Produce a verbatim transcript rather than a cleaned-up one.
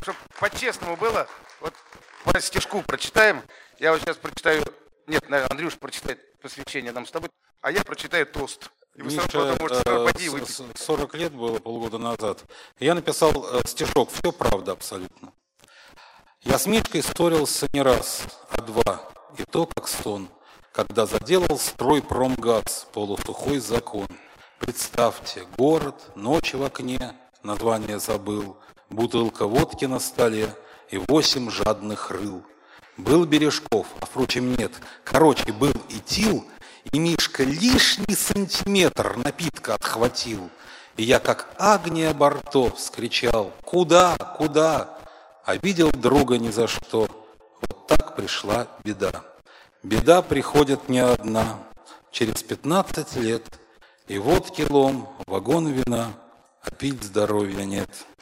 чтобы по-честному было, вот по стишку прочитаем. Я вот сейчас прочитаю, нет, наверное, Андрюш прочитает посвящение нам с тобой, а я прочитаю тост. И вы Миша, сразу можете сорвать выпить. сорок лет было полгода назад. Я написал стишок, все правда абсолютно. Я с Мишкой ссорился не раз, а два, и то как сон, когда заделал строй промгаз, полусухой закон. Представьте, город, ночь в окне, название забыл, бутылка водки на столе и восемь жадных рыл. Был Бережков, а впрочем нет, короче, был и Тил, и Мишка лишний сантиметр напитка отхватил. И я, как Агния Барто, вскричал: «Куда? Куда?» Обидел друга ни за что. Вот так пришла беда. Беда приходит не одна. Через пятнадцать лет и водки лом, вагон вина, а пить здоровья нет.